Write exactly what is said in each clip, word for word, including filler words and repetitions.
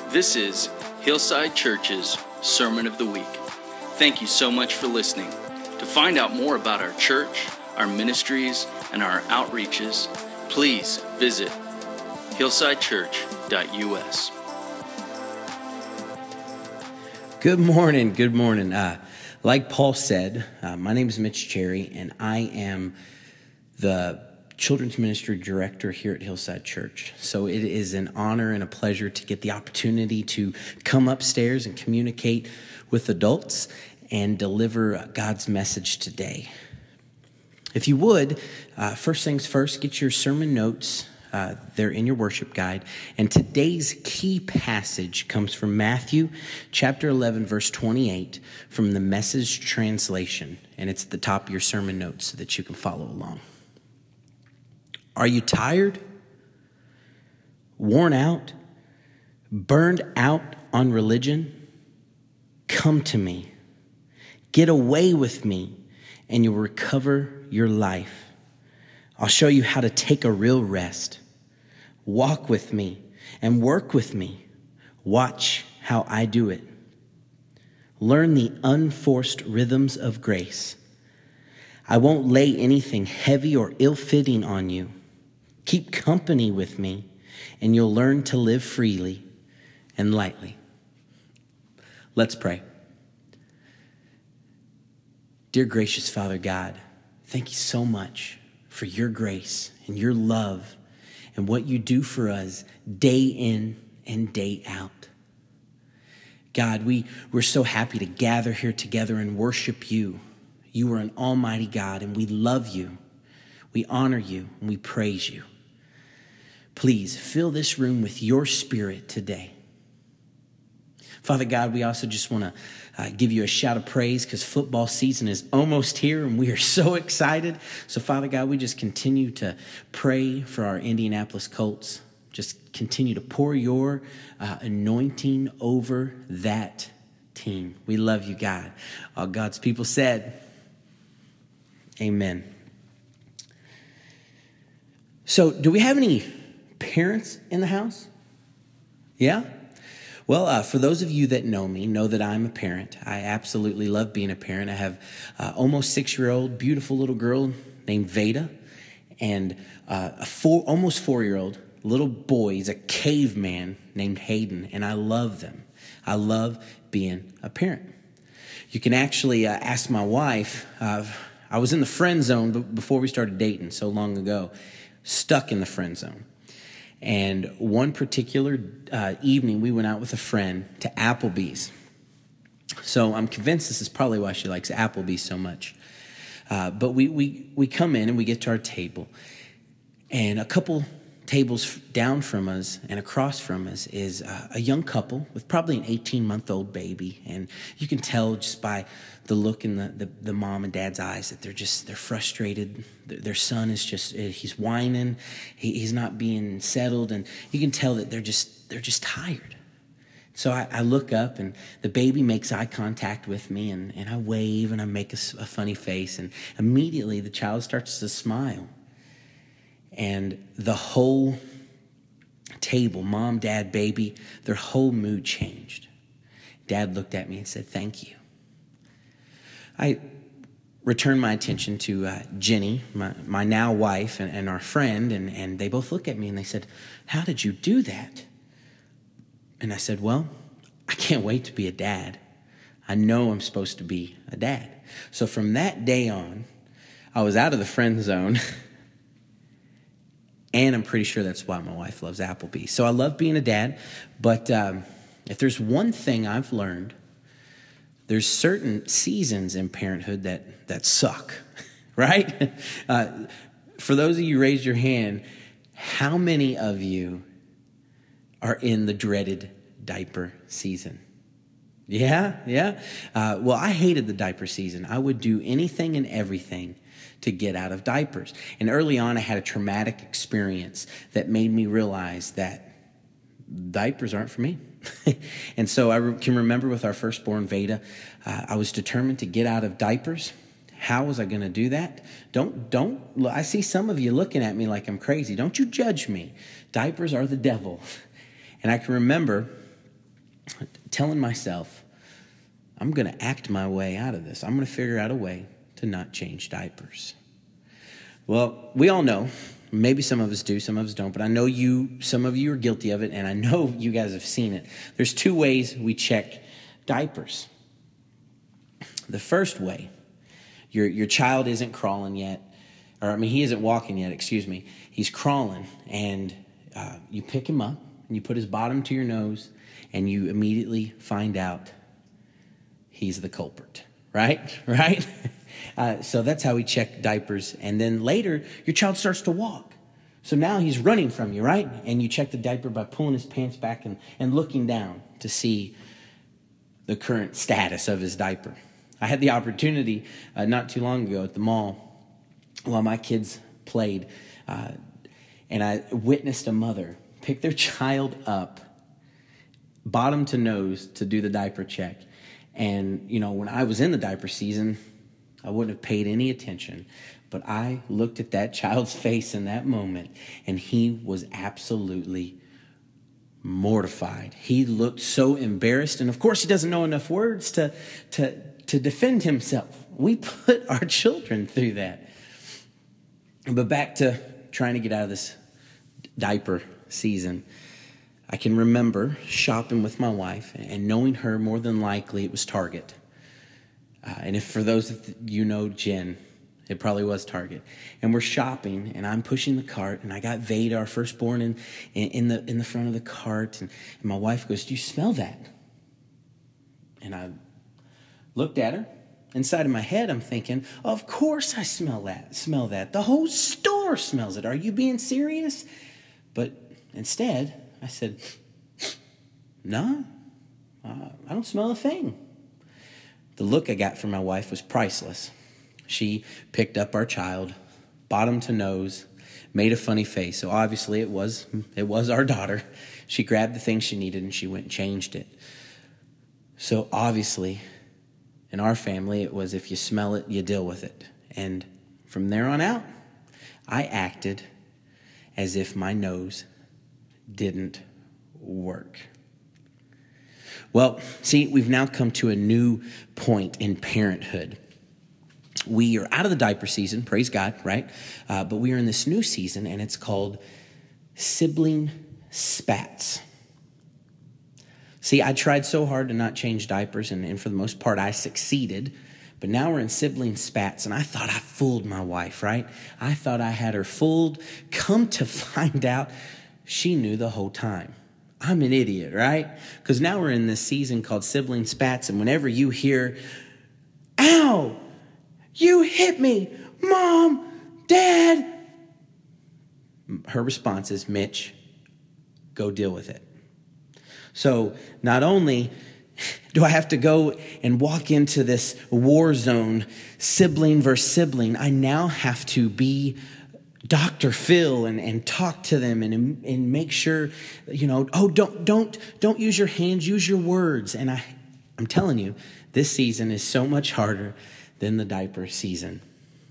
This is Hillside Church's Sermon of the Week. Thank you so much for listening. To find out more about our church, our ministries, and our outreaches, please visit hillside church dot u s. Good morning, good morning. Uh, like Paul said, uh, my name is Mitch Cherry, and I am the Children's Ministry Director here at Hillside Church. So it is an honor and a pleasure to get the opportunity to come upstairs and communicate with adults and deliver God's message today. If you would, uh, first things first, get your sermon notes. Uh, they're in your worship guide. And today's key passage comes from Matthew chapter eleven, verse twenty-eight, from the Message translation. And it's at the top of your sermon notes so that you can follow along. Are you tired, worn out, burned out on religion? Come to me. Get away with me, and you'll recover your life. I'll show you how to take a real rest. Walk with me and work with me. Watch how I do it. Learn the unforced rhythms of grace. I won't lay anything heavy or ill-fitting on you. Keep company with me, and you'll learn to live freely and lightly. Let's pray. Dear gracious Father God, thank you so much for your grace and your love and what you do for us day in and day out. God, we, we're so happy to gather here together and worship you. You are an almighty God, and we love you. We honor you, and we praise you. Please fill this room with your spirit today. Father God, we also just want to uh, give you a shout of praise because football season is almost here and we are so excited. So Father God, we just continue to pray for our Indianapolis Colts. Just continue to pour your uh, anointing over that team. We love you, God. All God's people said, amen. So do we have any parents in the house? Yeah? Well, uh, for those of you that know me, know that I'm a parent. I absolutely love being a parent. I have uh, almost six-year-old, beautiful little girl named Veda, and uh, a four, almost four-year-old little boy. He's a caveman named Hayden, and I love them. I love being a parent. You can actually uh, ask my wife. Uh, I was in the friend zone before we started dating so long ago, stuck in the friend zone. And one particular uh, evening, we went out with a friend to Applebee's. So I'm convinced this is probably why she likes Applebee's so much. Uh, but we, we, we come in and we get to our table. And a couple tables down from us and across from us is uh, a young couple with probably an eighteen-month-old baby. And you can tell just by the look in the, the, the mom and dad's eyes that they're just, they're frustrated. Their son is just, he's whining. He, he's not being settled. And you can tell that they're just, they're just tired. So I, I look up and the baby makes eye contact with me and, and I wave and I make a, a funny face. And immediately the child starts to smile. And the whole table, mom, dad, baby, their whole mood changed. Dad looked at me and said, thank you. I returned my attention to uh, Jenny, my, my now wife, and, and our friend, and, and they both looked at me and they said, how did you do that? And I said, well, I can't wait to be a dad. I know I'm supposed to be a dad. So from that day on, I was out of the friend zone, and I'm pretty sure that's why my wife loves Applebee's. So I love being a dad, but um, if there's one thing I've learned, there's certain seasons in parenthood that, that suck, right? Uh, for those of you who raised your hand, how many of you are in the dreaded diaper season? Yeah, yeah. Uh, well, I hated the diaper season. I would do anything and everything to get out of diapers. And early on, I had a traumatic experience that made me realize that diapers aren't for me. And so I re- can remember with our firstborn, Veda, uh, I was determined to get out of diapers. How was I going to do that? Don't, don't, I see some of you looking at me like I'm crazy. Don't you judge me. Diapers are the devil. And I can remember telling myself, I'm going to act my way out of this. I'm going to figure out a way to not change diapers. Well, we all know, maybe some of us do, some of us don't, but I know you, some of you are guilty of it, and I know you guys have seen it. There's two ways we check diapers. The first way, your your child isn't crawling yet, or I mean, he isn't walking yet, excuse me. He's crawling, and uh, you pick him up, and you put his bottom to your nose, and you immediately find out he's the culprit, right? Right? Uh, so that's how we check diapers. And then later, your child starts to walk. So now he's running from you, right? And you check the diaper by pulling his pants back and, and looking down to see the current status of his diaper. I had the opportunity uh, not too long ago at the mall while my kids played, uh, and I witnessed a mother pick their child up, bottom to nose, to do the diaper check. And, you know, when I was in the diaper season, I wouldn't have paid any attention. But I looked at that child's face in that moment, and he was absolutely mortified. He looked so embarrassed. And, of course, he doesn't know enough words to, to, to defend himself. We put our children through that. But back to trying to get out of this diaper season. I can remember shopping with my wife and knowing her more than likely it was Target. Uh, and if for those of you know Jen, it probably was Target. And we're shopping, and I'm pushing the cart, and I got Veda, our firstborn, in, in, in the in the front of the cart. And, and my wife goes, "Do you smell that?" And I looked at her. Inside of my head, I'm thinking, of course I smell that. Smell that. The whole store smells it. Are you being serious? But instead, I said, no, uh, I don't smell a thing. The look I got from my wife was priceless. She picked up our child, bottom to nose, made a funny face. So obviously it was it was our daughter. She grabbed the thing she needed and she went and changed it. So obviously, in our family, it was if you smell it, you deal with it. And from there on out, I acted as if my nose didn't work. Well, see, we've now come to a new point in parenthood. We are out of the diaper season, praise God, right? Uh, but we are in this new season, and it's called sibling spats. See, I tried so hard to not change diapers, and, and for the most part, I succeeded. But now we're in sibling spats, and I thought I fooled my wife, right? I thought I had her fooled. Come to find out, she knew the whole time. I'm an idiot, right? Because now we're in this season called sibling spats, and whenever you hear, "Ow, you hit me, Mom, Dad," her response is, "Mitch, go deal with it." So not only do I have to go and walk into this war zone, sibling versus sibling, I now have to be Doctor Phil and, and talk to them and, and make sure, you know, oh, don't don't don't use your hands, use your words. And I, I'm telling you, this season is so much harder than the diaper season.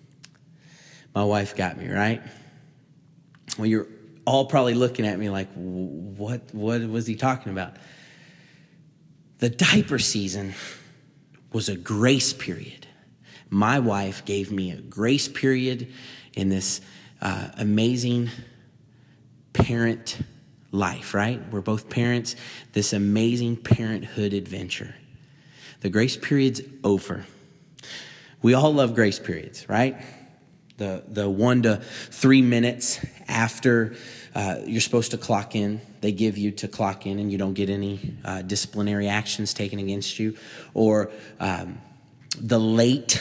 My wife got me, right? Well, you're all probably looking at me like, what, what was he talking about? The diaper season was a grace period. My wife gave me a grace period in this uh, amazing parent life, right? We're both parents, this amazing parenthood adventure. The grace period's over. We all love grace periods, right? The the one to three minutes after uh, you're supposed to clock in, they give you to clock in and you don't get any uh, disciplinary actions taken against you. Or um, the late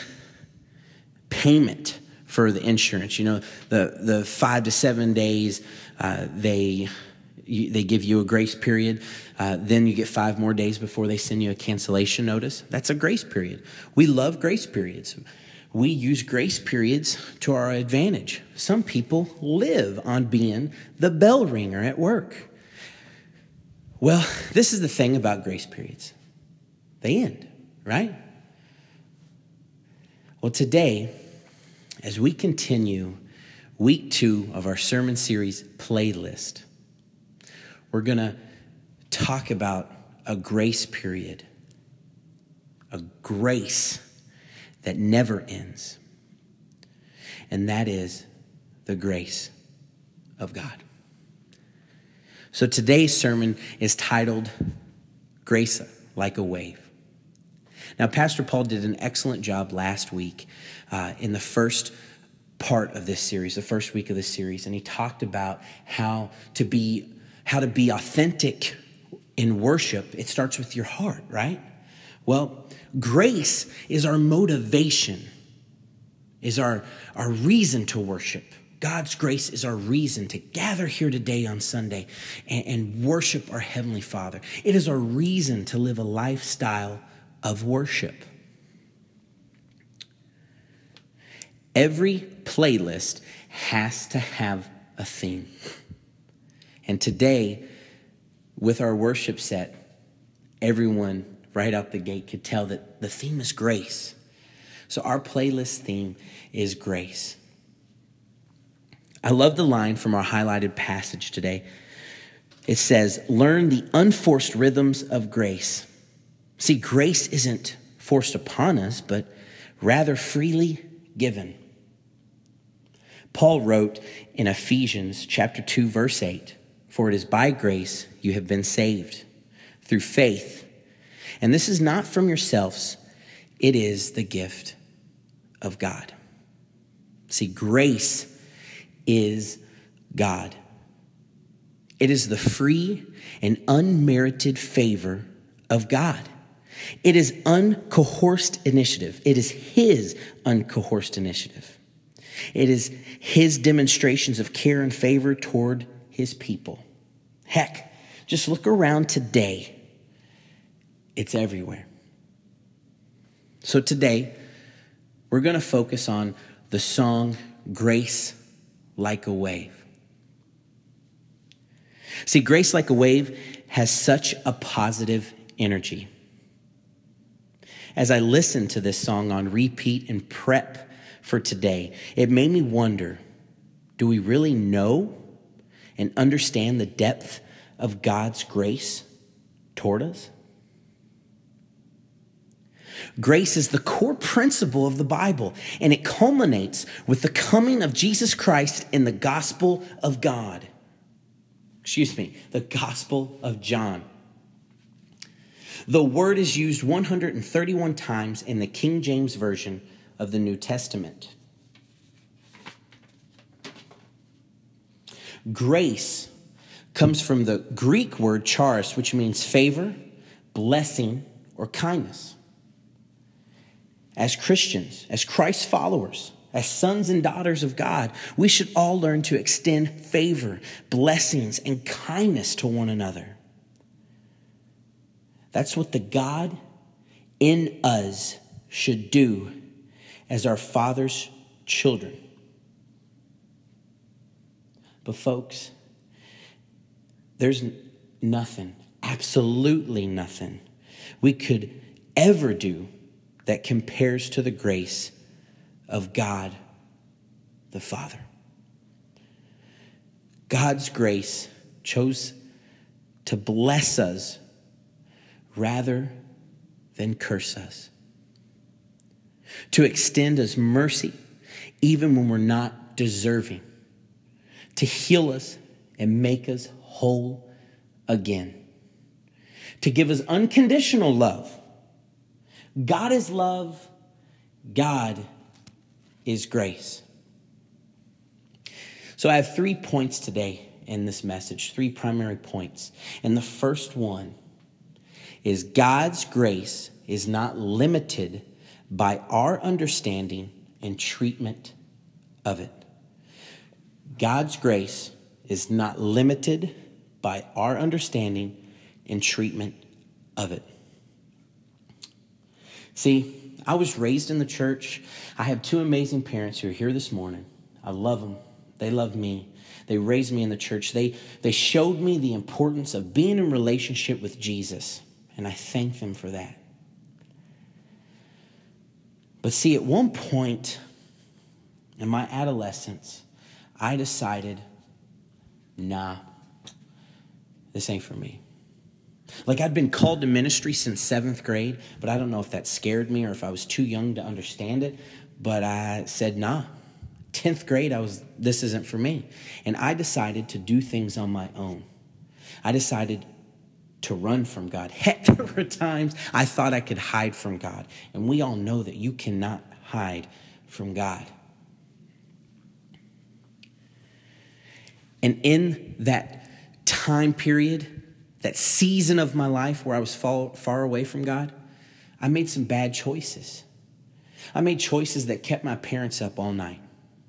payment for the insurance. You know, the, the five to seven days, uh, they... You, they give you a grace period. Uh, then you get five more days before they send you a cancellation notice. That's a grace period. We love grace periods. We use grace periods to our advantage. Some people live on being the bell ringer at work. Well, this is the thing about grace periods. They end, right? Well, today, as we continue week two of our sermon series playlist, we're going to talk about a grace period, a grace that never ends. And that is the grace of God. So today's sermon is titled Grace Like a Wave. Now, Pastor Paul did an excellent job last week uh, in the first part of this series, the first week of this series, and he talked about how to be how to be authentic in worship. It starts with your heart, right? Well, grace is our motivation, is our, our reason to worship. God's grace is our reason to gather here today on Sunday and, and worship our Heavenly Father. It is our reason to live a lifestyle of worship. Every playlist has to have a theme. And today, with our worship set, everyone right out the gate could tell that the theme is grace. So our playlist theme is grace. I love the line from our highlighted passage today. It says, learn the unforced rhythms of grace. See, grace isn't forced upon us, but rather freely given. Paul wrote in Ephesians chapter two, verse eight, for it is by grace you have been saved through faith. And this is not from yourselves, it is the gift of God. See, grace is God. It is the free and unmerited favor of God. It is uncoerced initiative. It is his uncoerced initiative. It is his demonstrations of care and favor toward his people. Heck, just look around today. It's everywhere. So today, we're going to focus on the song, Grace Like a Wave. See, Grace Like a Wave has such a positive energy. As I listened to this song on repeat and prep for today, it made me wonder, do we really know and understand the depth of God's grace toward us? Grace is the core principle of the Bible, and it culminates with the coming of Jesus Christ in the gospel of God. Excuse me, the gospel of John. The word is used one hundred thirty-one times in the King James Version of the New Testament. Grace comes from the Greek word charis, which means favor, blessing, or kindness. As Christians, as Christ's followers, as sons and daughters of God, we should all learn to extend favor, blessings, and kindness to one another. That's what the God in us should do as our Father's children. But folks, there's nothing, absolutely nothing we could ever do that compares to the grace of God the Father. God's grace chose to bless us rather than curse us, to extend us mercy even when we're not deserving, to heal us and make us whole again, to give us unconditional love. God is love. God is grace. So I have three points today in this message, three primary points. And the first one is God's grace is not limited by our understanding and treatment of it. God's grace is not limited by our understanding and treatment of it. See, I was raised in the church. I have two amazing parents who are here this morning. I love them. They love me. They raised me in the church. They, they showed me the importance of being in relationship with Jesus, and I thank them for that. But see, at one point in my adolescence, I decided, nah, this ain't for me. Like I'd been called to ministry since seventh grade, but I don't know if that scared me or if I was too young to understand it. But I said, nah, tenth grade, I was, this isn't for me. And I decided to do things on my own. I decided to run from God. Heck, there were times I thought I could hide from God. And we all know that you cannot hide from God. And in that time period, that season of my life where I was far, far away from God, I made some bad choices. I made choices that kept my parents up all night.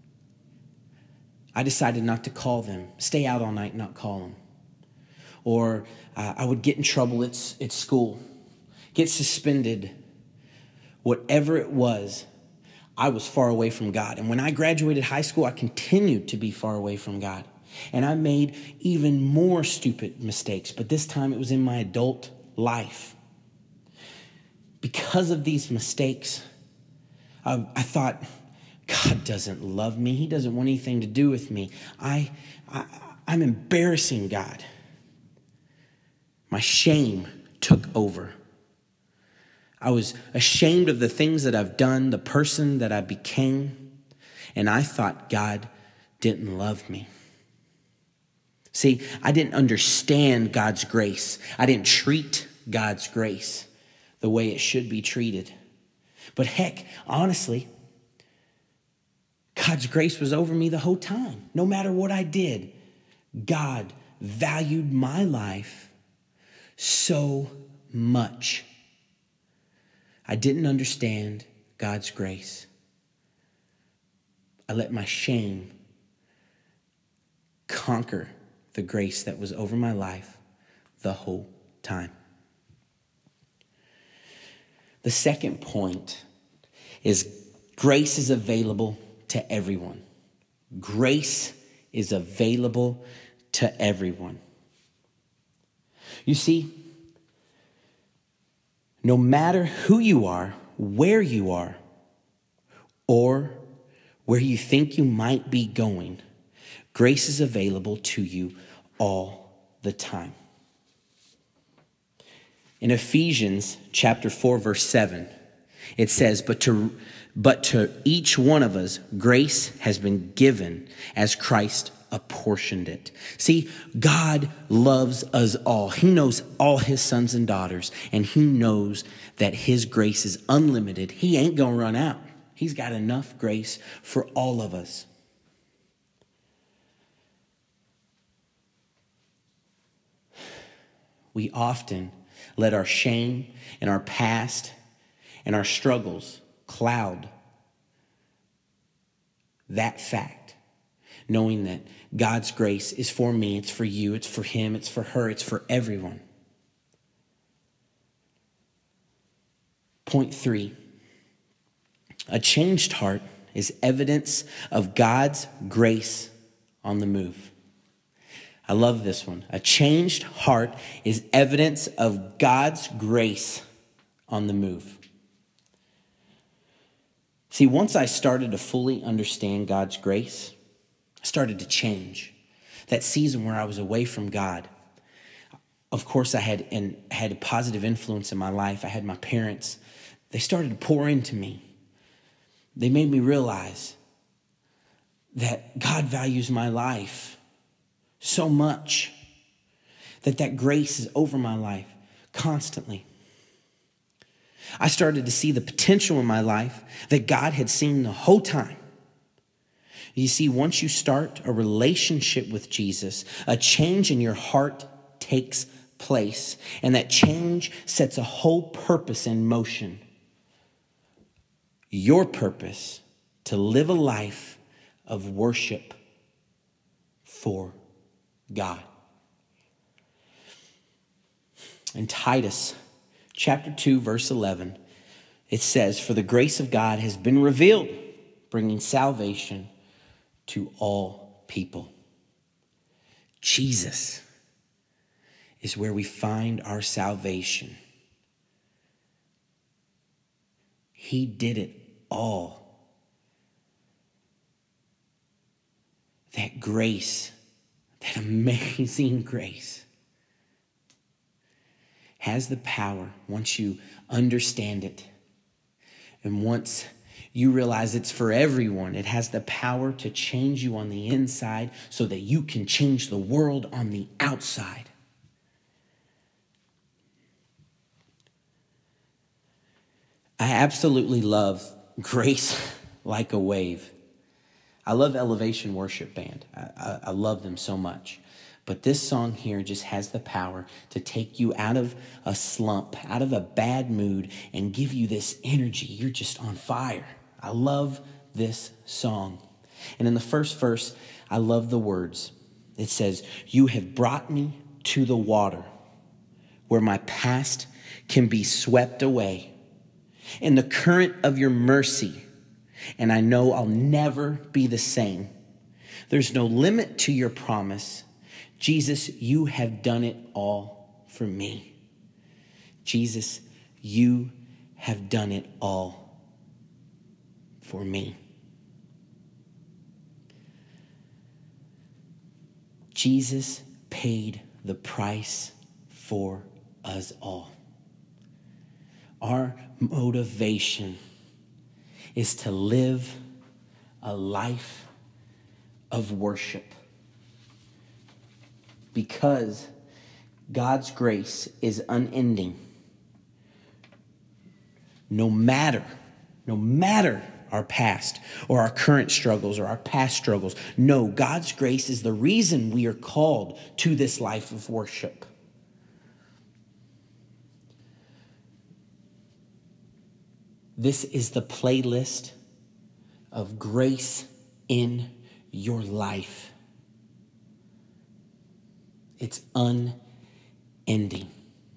I decided not to call them, stay out all night, not call them. Or uh, I would get in trouble at, at school, get suspended. Whatever it was, I was far away from God. And when I graduated high school, I continued to be far away from God. And I made even more stupid mistakes, but this time it was in my adult life. Because of these mistakes, I, I thought, God doesn't love me. He doesn't want anything to do with me. I, I, I'm embarrassing God. My shame took over. I was ashamed of the things that I've done, the person that I became, and I thought God didn't love me. See, I didn't understand God's grace. I didn't treat God's grace the way it should be treated. But heck, honestly, God's grace was over me the whole time. No matter what I did, God valued my life so much. I didn't understand God's grace. I let my shame conquer the grace that was over my life the whole time. The second point is grace is available to everyone. Grace is available to everyone. You see, no matter who you are, where you are, or where you think you might be going, grace is available to you all the time. In Ephesians chapter four, verse seven, it says, but to, but to each one of us, grace has been given as Christ apportioned it. See, God loves us all. He knows all his sons and daughters, and he knows that his grace is unlimited. He ain't gonna run out. He's got enough grace for all of us. We often let our shame and our past and our struggles cloud that fact, knowing that God's grace is for me, it's for you, it's for him, it's for her, it's for everyone. Point three, a changed heart is evidence of God's grace on the move. I love this one. A changed heart is evidence of God's grace on the move. See, once I started to fully understand God's grace, I started to change. That season where I was away from God, of course, I had and had a positive influence in my life. I had my parents. They started to pour into me. They made me realize that God values my life so much, that that grace is over my life constantly. I started to see the potential in my life that God had seen the whole time. You see, once you start a relationship with Jesus, a change in your heart takes place, and that change sets a whole purpose in motion. Your purpose to live a life of worship for God. In Titus chapter two, verse eleven, it says, for the grace of God has been revealed, bringing salvation to all people. Jesus is where we find our salvation. He did it all. That grace, that amazing grace, has the power, once you understand it, and once you realize it's for everyone, it has the power to change you on the inside so that you can change the world on the outside. I absolutely love Grace Like a Wave. I love Elevation Worship Band. I, I, I love them so much. But this song here just has the power to take you out of a slump, out of a bad mood, and give you this energy. You're just on fire. I love this song. And in the first verse, I love the words. It says, "You have brought me to the water where my past can be swept away in the current of your mercy, and I know I'll never be the same. There's no limit to your promise. Jesus, you have done it all for me. Jesus, you have done it all for me." Jesus paid the price for us all. Our motivation is to live a life of worship, because God's grace is unending. No matter, no matter our past or our current struggles or our past struggles, no, God's grace is the reason we are called to this life of worship. This is the playlist of grace in your life. It's unending.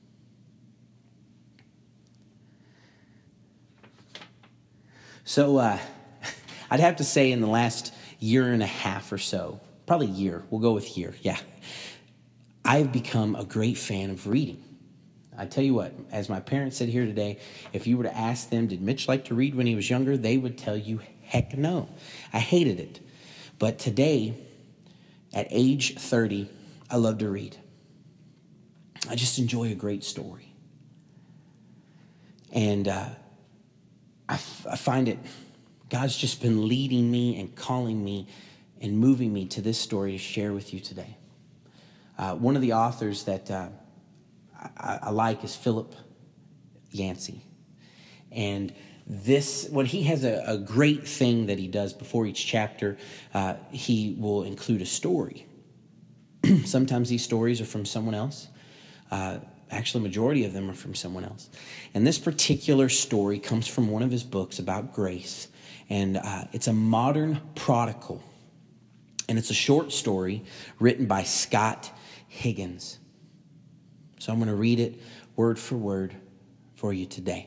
So uh, I'd have to say in the last year and a half or so, probably year, we'll go with year, yeah, I've become a great fan of reading. I tell you what, as my parents said here today, if you were to ask them, did Mitch like to read when he was younger? They would tell you, heck no. I hated it. But today, at age thirty, I love to read. I just enjoy a great story. And uh, I, f- I find it, God's just been leading me and calling me and moving me to this story to share with you today. Uh, one of the authors that uh, I, I like is Philip Yancey. And this, what he has a, a great thing that he does before each chapter, uh, he will include a story. Sometimes these stories are from someone else. Uh, actually, majority of them are from someone else. And this particular story comes from one of his books about grace. And uh, it's a modern prodigal. And it's a short story written by Scott Higgins. So I'm going to read it word for word for you today.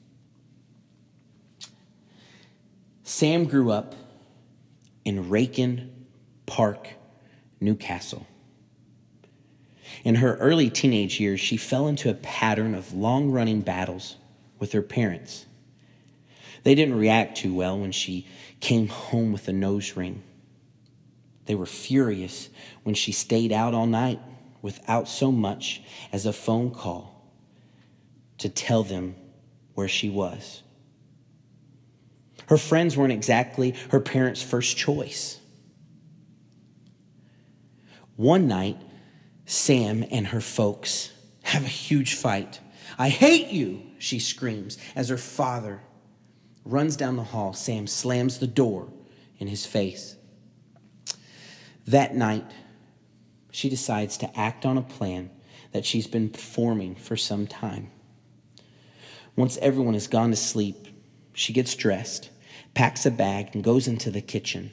Sam grew up in Racon Park, Newcastle. In her early teenage years, she fell into a pattern of long-running battles with her parents. They didn't react too well when she came home with a nose ring. They were furious when she stayed out all night without so much as a phone call to tell them where she was. Her friends weren't exactly her parents' first choice. One night, Sam and her folks have a huge fight. "I hate you," she screams as her father runs down the hall. Sam slams the door in his face. That night, she decides to act on a plan that she's been forming for some time. Once everyone has gone to sleep, she gets dressed, packs a bag, and goes into the kitchen.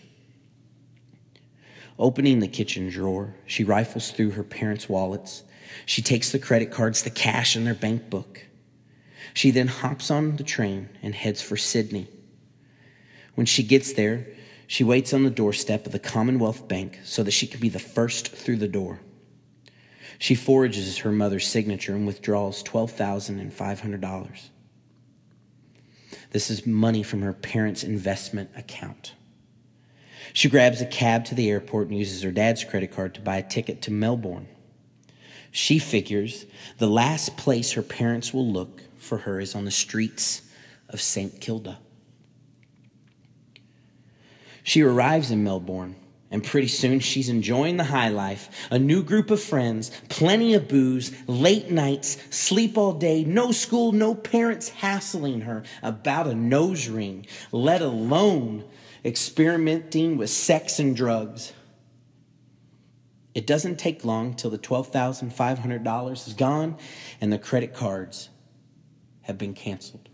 Opening the kitchen drawer, she rifles through her parents' wallets. She takes the credit cards, the cash in their bank book. She then hops on the train and heads for Sydney. When she gets there, she waits on the doorstep of the Commonwealth Bank so that she can be the first through the door. She forges her mother's signature and withdraws twelve thousand five hundred dollars. This is money from her parents' investment account. She grabs a cab to the airport and uses her dad's credit card to buy a ticket to Melbourne. She figures the last place her parents will look for her is on the streets of Saint Kilda. She arrives in Melbourne, and pretty soon she's enjoying the high life. A new group of friends, plenty of booze, late nights, sleep all day, no school, no parents hassling her about a nose ring, let alone experimenting with sex and drugs. It doesn't take long till the twelve thousand five hundred dollars is gone and the credit cards have been canceled.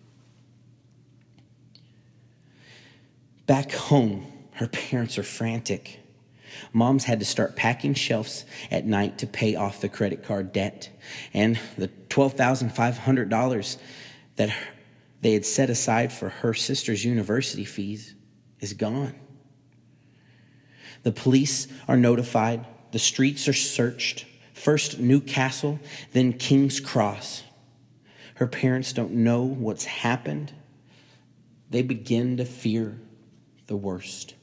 Back home, her parents are frantic. Mom's had to start packing shelves at night to pay off the credit card debt. And the twelve thousand five hundred dollars that they had set aside for her sister's university fees is gone. The police are notified. The streets are searched. First Newcastle, then King's Cross. Her parents don't know what's happened. They begin to fear the worst.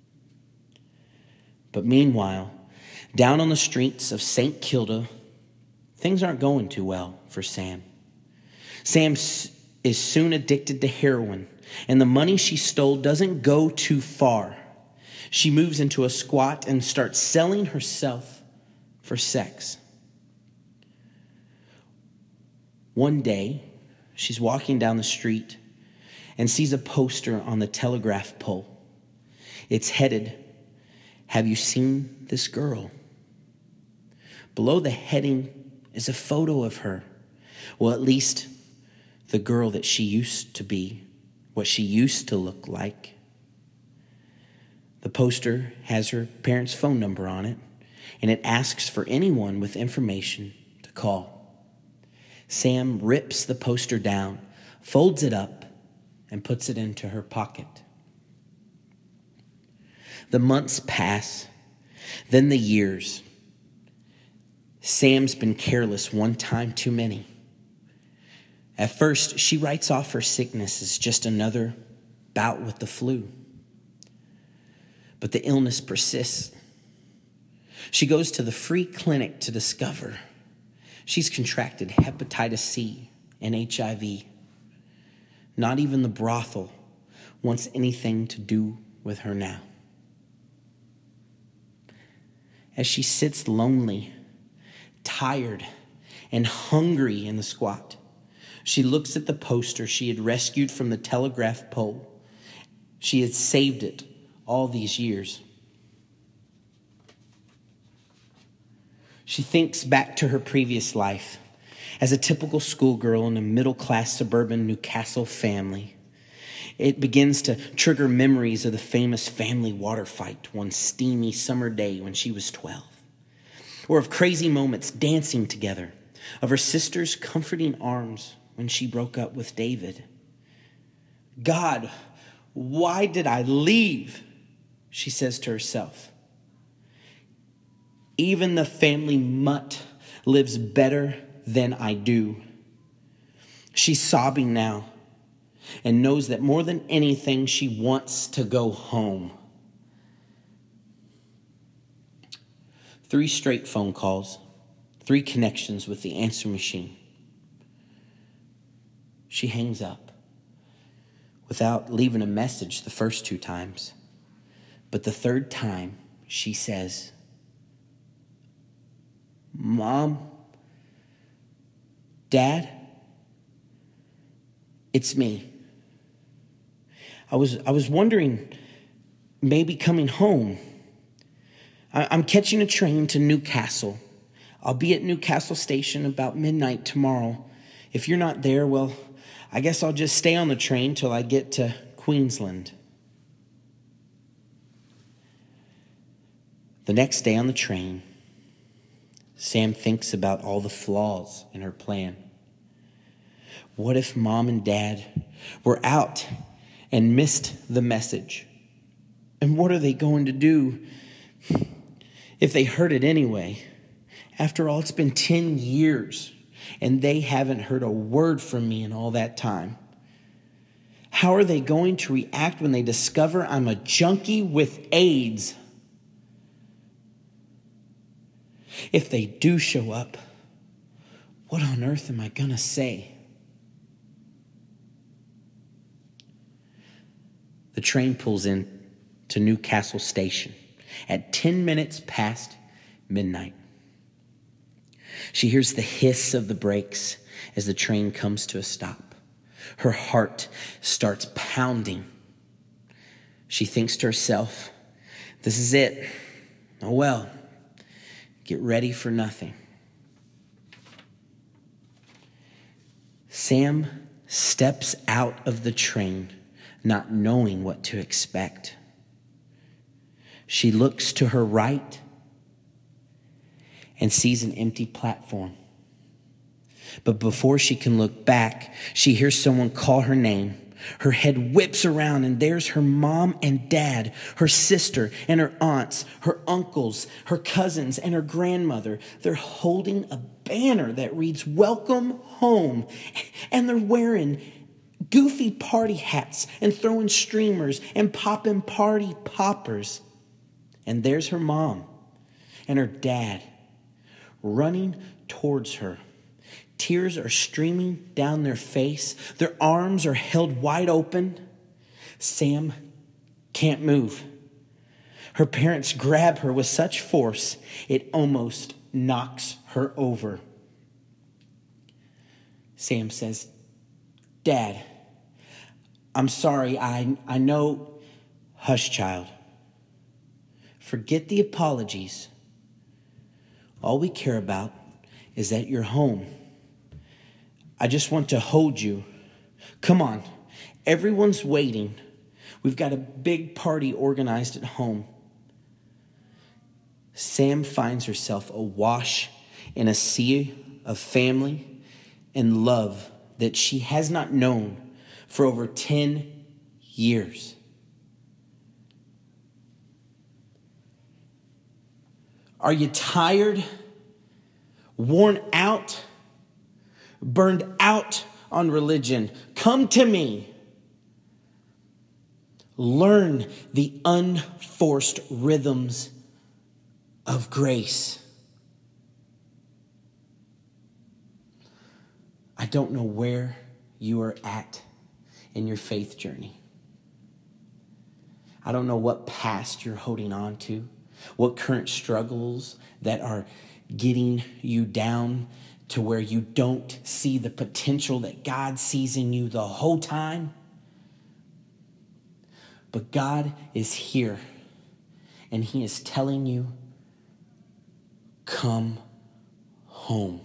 But meanwhile, down on the streets of Saint Kilda, things aren't going too well for Sam. Sam is soon addicted to heroin, and the money she stole doesn't go too far. She moves into a squat and starts selling herself for sex. One day, she's walking down the street and sees a poster on the telegraph pole. It's headed, "Have you seen this girl?" Below the heading is a photo of her. Well, at least the girl that she used to be, what she used to look like. The poster has her parents' phone number on it, and it asks for anyone with information to call. Sam rips the poster down, folds it up, and puts it into her pocket. The months pass, then the years. Sam's been careless one time too many. At first, she writes off her sickness as just another bout with the flu. But the illness persists. She goes to the free clinic to discover she's contracted hepatitis C and H I V. Not even the brothel wants anything to do with her now. As she sits lonely, tired, and hungry in the squat, she looks at the poster she had rescued from the telegraph pole. She had saved it all these years. She thinks back to her previous life as a typical schoolgirl in a middle-class suburban Newcastle family. It begins to trigger memories of the famous family water fight one steamy summer day when she was twelve, or of crazy moments dancing together, of her sister's comforting arms when she broke up with David. God, why did I leave? She says to herself. Even the family mutt lives better than I do. She's sobbing now and knows that more than anything, she wants to go home. Three straight phone calls, three connections with the answer machine. She hangs up without leaving a message the first two times. But the third time, she says, "Mom, Dad, it's me. I was I was wondering, maybe coming home. I, I'm catching a train to Newcastle. I'll be at Newcastle Station about midnight tomorrow. If you're not there, well, I guess I'll just stay on the train till I get to Queensland." The next day on the train, Sam thinks about all the flaws in her plan. What if Mom and Dad were out and missed the message? And what are they going to do if they heard it anyway? After all, it's been ten years and they haven't heard a word from me in all that time. How are they going to react when they discover I'm a junkie with AIDS? If they do show up, What on earth am I going to say? The train pulls in to Newcastle Station at ten minutes past midnight. She hears the hiss of the brakes as the train comes to a stop. Her heart starts pounding. She thinks to herself, this is it. Oh well, get ready for nothing. Sam steps out of the train, not knowing what to expect. She looks to her right and sees an empty platform. But before she can look back, she hears someone call her name. Her head whips around, and there's her mom and dad, her sister and her aunts, her uncles, her cousins, and her grandmother. They're holding a banner that reads, "Welcome home." And they're wearing goofy party hats and throwing streamers and popping party poppers. And there's her mom and her dad running towards her. Tears are streaming down their face. Their arms are held wide open. Sam can't move. Her parents grab her with such force, it almost knocks her over. Sam says, "Dad, I'm sorry. I, I know." "Hush, child. Forget the apologies. All we care about is that you're home. I just want to hold you. Come on, everyone's waiting. We've got a big party organized at home." Sam finds herself awash in a sea of family and love that she has not known for over ten years. Are you tired? Worn out? Burned out on religion? Come to me. Learn the unforced rhythms of grace. I don't know where you are at in your faith journey. I don't know what past you're holding on to, what current struggles that are getting you down to where you don't see the potential that God sees in you the whole time. But God is here, and he is telling you, come home.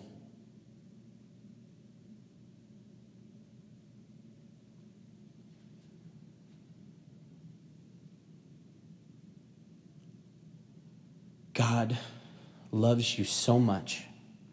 God loves you so much.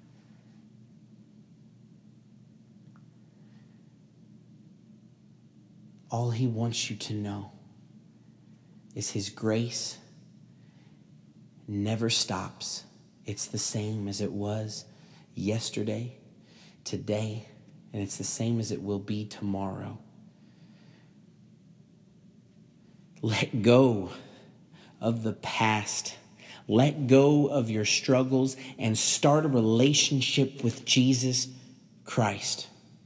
All he wants you to know is his grace never stops. It's the same as it was yesterday, today, and it's the same as it will be tomorrow. Let go of the past. Let go of your struggles and start a relationship with Jesus Christ.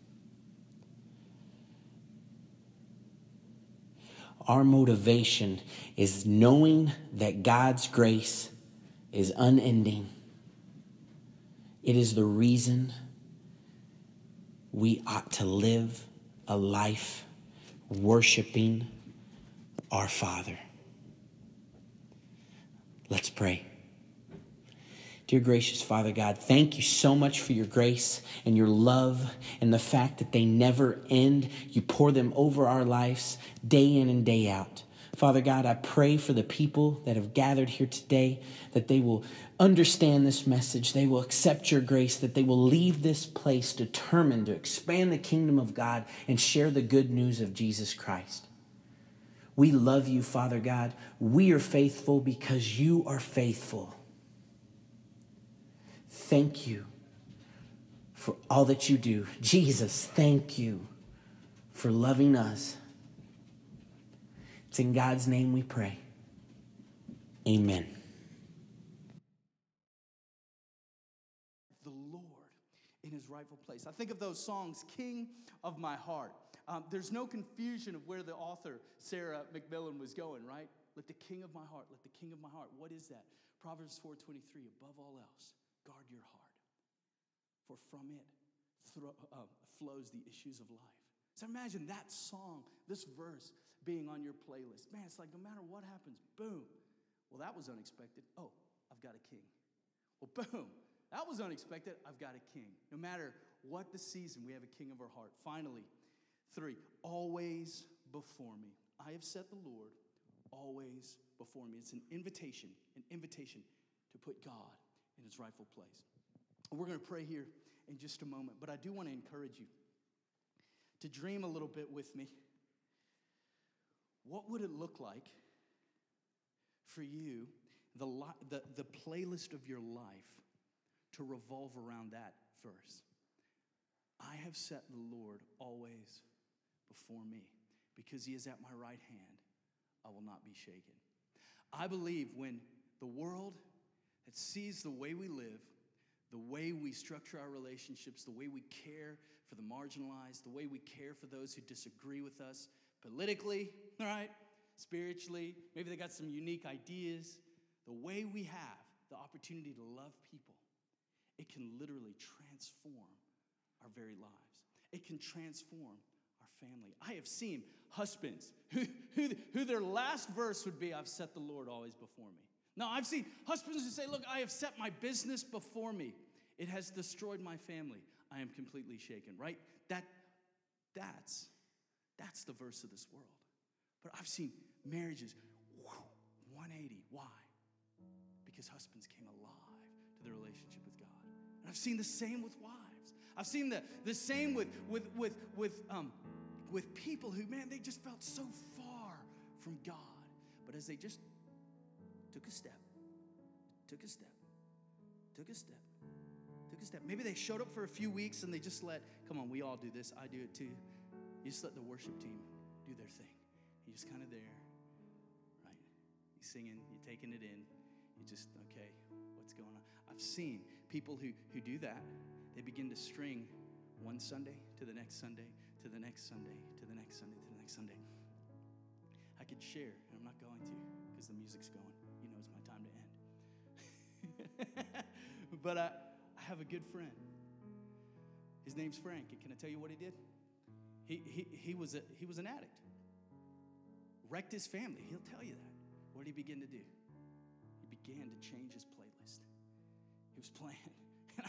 Our motivation is knowing that God's grace is unending. It is the reason we ought to live a life worshiping our Father. Let's pray. Dear gracious Father God, thank you so much for your grace and your love and the fact that they never end. You pour them over our lives day in and day out. Father God, I pray for the people that have gathered here today, that they will understand this message, they will accept your grace, that they will leave this place determined to expand the kingdom of God and share the good news of Jesus Christ. We love you, Father God. We are faithful because you are faithful. Thank you for all that you do. Jesus, thank you for loving us. It's in God's name we pray. Amen. The Lord in his his rightful place. I think of those songs, King of My Heart. Um, there's no confusion of where the author, Sarah McMillan, was going, right? Let the king of my heart, let the king of my heart. What is that? Proverbs four twenty-three, above all else, guard your heart, for from it thro- uh, flows the issues of life. So imagine that song, this verse being on your playlist. Man, it's like no matter what happens, boom. Well, that was unexpected. Oh, I've got a king. Well, boom. That was unexpected. I've got a king. No matter what the season, we have a king of our heart. Finally, three, always before me. I have set the Lord always before me. It's an invitation, an invitation to put God in his rightful place. We're going to pray here in just a moment, but I do want to encourage you to dream a little bit with me. What would it look like for you, the, the, the playlist of your life, to revolve around that verse? I have set the Lord always before me. Because he is at my right hand, I will not be shaken. I believe when the world that sees the way we live, the way we structure our relationships, the way we care for the marginalized, the way we care for those who disagree with us politically, all right, spiritually, maybe they got some unique ideas, the way we have the opportunity to love people, it can literally transform our very lives. It can transform our family. I have seen husbands who, who, who their last verse would be, I've set the Lord always before me. Now, I've seen husbands who say, look, I have set my business before me. It has destroyed my family. I am completely shaken, right? That, that's, that's the verse of this world. But I've seen marriages, whew, one eighty. Why? Because husbands came alive to their relationship with God. And I've seen the same with wives. I've seen the, the same with, with, with, with, um, with people who, man, they just felt so far from God. But as they just took a step, took a step, took a step, took a step. Maybe they showed up for a few weeks and they just let, come on, we all do this. I do it too. You just let the worship team do their thing. You're just kind of there, right? You're singing, you're taking it in. You just, okay, what's going on? I've seen people who, who do that. They begin to string one Sunday to the next Sunday, to the next Sunday, to the next Sunday, to the next Sunday. I could share, and I'm not going to because the music's going. You know it's my time to end. But I, I have a good friend. His name's Frank, and can I tell you what he did? He, he, he, was, a, he was an addict. Wrecked his family. He'll tell you that. What did he begin to do? He began to change his playlist. He was playing.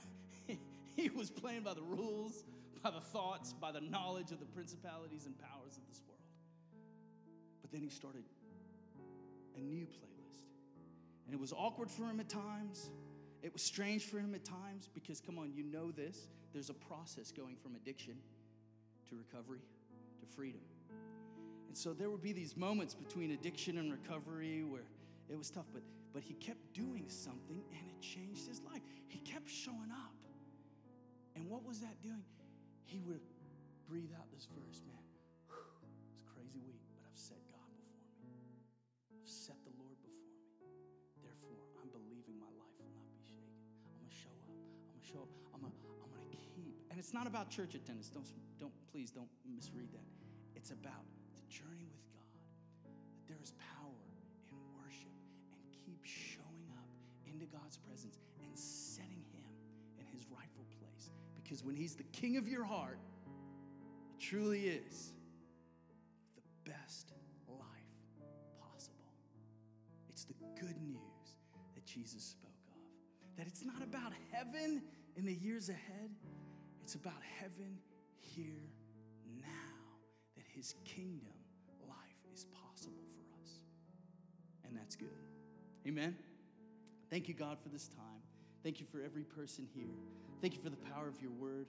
He was playing by the rules, by the thoughts, by the knowledge of the principalities and powers of this world. But then he started a new playlist. And it was awkward for him at times. It was strange for him at times because, come on, you know this. There's a process going from addiction to recovery to freedom. And so there would be these moments between addiction and recovery where it was tough, but, but he kept doing something and it changed his life. He kept showing up. And what was that doing? He would breathe out this verse, man. Whew, it's a crazy week, but I've set God before me. I've set the Lord before me. Therefore, I'm believing my life will not be shaken. I'm going to show up. I'm going to show up. I'm going to I'm going to keep. And it's not about church attendance. Don't, don't, please don't misread that. It's about the journey with God. That there is power in worship and keep showing up into God's presence and setting him in his rightful place. Because when he's the king of your heart, it truly is the best life possible. It's the good news that Jesus spoke of. That it's not about heaven in the years ahead. It's about heaven here now. That his kingdom life is possible for us. And that's good. Amen. Thank you, God, for this time. Thank you for every person here. Thank you for the power of your word.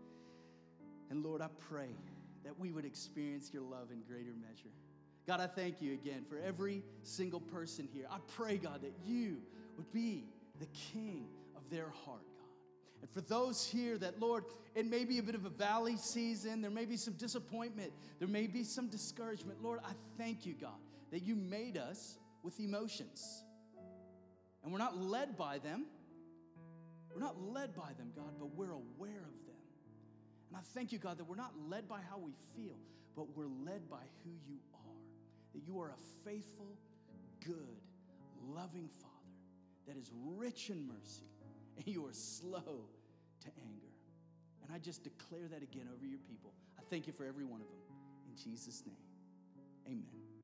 And Lord, I pray that we would experience your love in greater measure. God, I thank you again for every single person here. I pray, God, that you would be the king of their heart, God. And for those here that, Lord, it may be a bit of a valley season. There may be some disappointment. There may be some discouragement. Lord, I thank you, God, that you made us with emotions. And we're not led by them. We're not led by them, God, but we're aware of them. And I thank you, God, that we're not led by how we feel, but we're led by who you are. That you are a faithful, good, loving Father that is rich in mercy, and you are slow to anger. And I just declare that again over your people. I thank you for every one of them. In Jesus' name, amen.